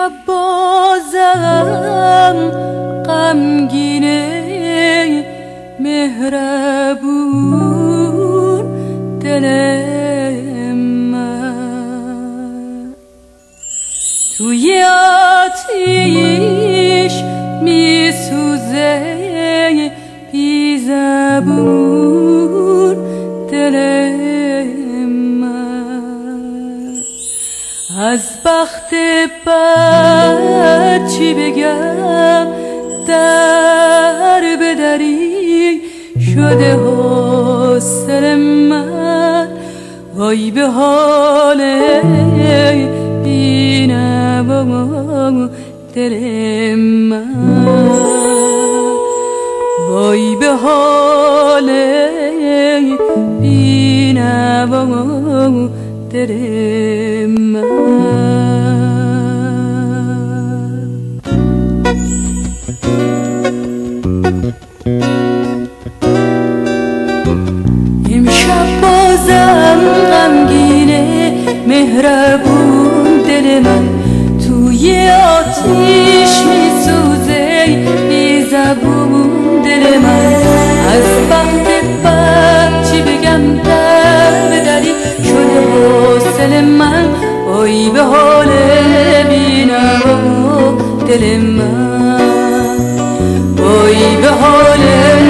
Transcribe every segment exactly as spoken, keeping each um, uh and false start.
امشب بازم غمگینه مهربون دل من توی آتیش میسوزه بی زبون دل من از بخت بد چی بگم در به دری شده حسن من وای به حال بینوا دل من وای به حال بینوا دل من امشب بازم غمگینه مهربون دل من توی آتیش میسوزه بی زبون دل من از بخت بد چی بگم در به دری شده حسن من وای به حال بینوا دل من وای به حال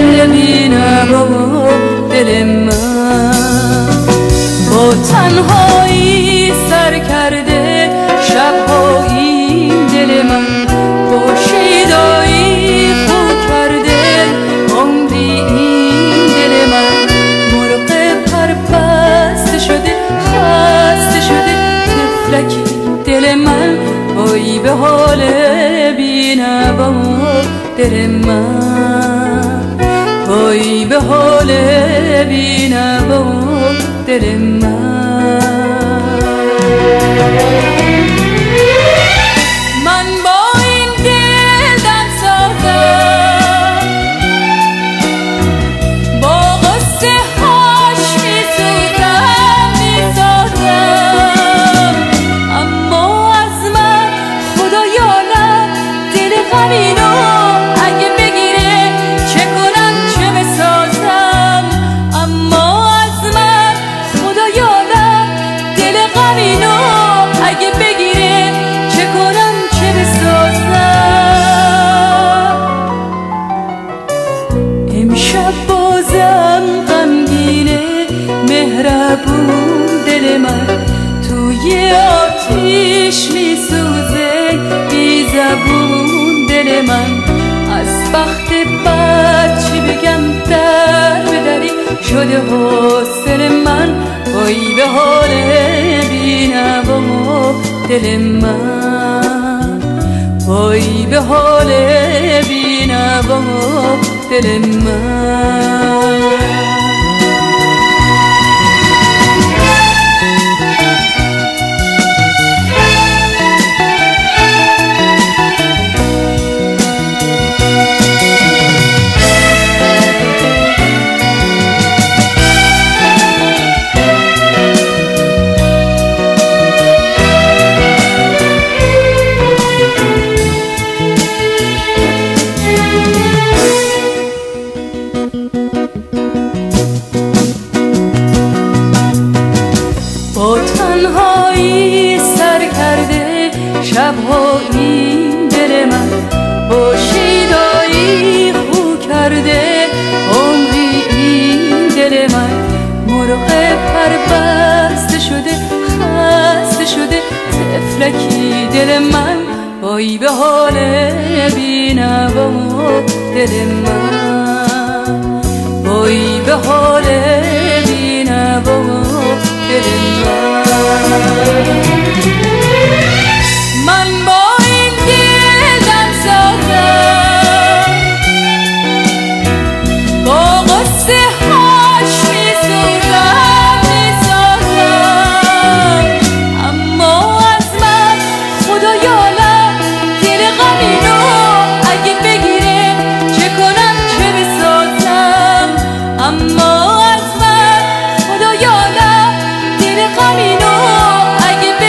بینوا دل من با تنهایی سر کرده شب‌ها این دل من با شیدایی خو کرده عمری این دل من مرغ پربسته شده خسته شده طفلکی دل من وای به حال بینوا دل من وای به حال بینوا دل من من با این دل دم سازم با قصه هاش میسوزم میسازم اما از من خدا یالم دل غمینو اگه بگیره چه کنم چه بسازم اما از من خدا یالم دل غمینو اگه بگیره چه کنم چه بسازم امشب بازم غمگینه مهربون دل من توی آتیش میسوزه بی زبون دل من از بخت بد چی بگم در به دری شده حسن من وای به حال بینوا دل من وای به حال بینوا دل من با تنهایی سر کرده شب‌ها این دل من با شیدایی خو کرده عمری این دل من مرغ پربسته شده خسته شده طفلکی دل من وای به حال بینوا دل من وای به حال بینوا دل من با این دل دم سازم با قصه هاش میسوزم میسازم اما از من خدا یالم دل غمینو اگه بگیره چه کنم چه بسازم اما از من خدا یالم دل غمینو اگه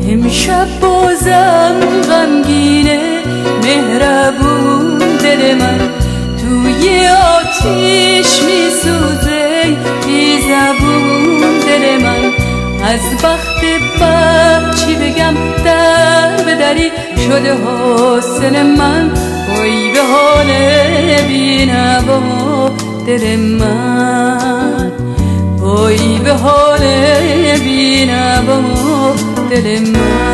امشب بازم غمگینه مهربون دل من، توی آتیش میسوزه بی زبون دل من. از بخت بد چی بگم، در به دری شده حسن من. وای به حال بی نوا دل من، وای به حال بی نوا دل من.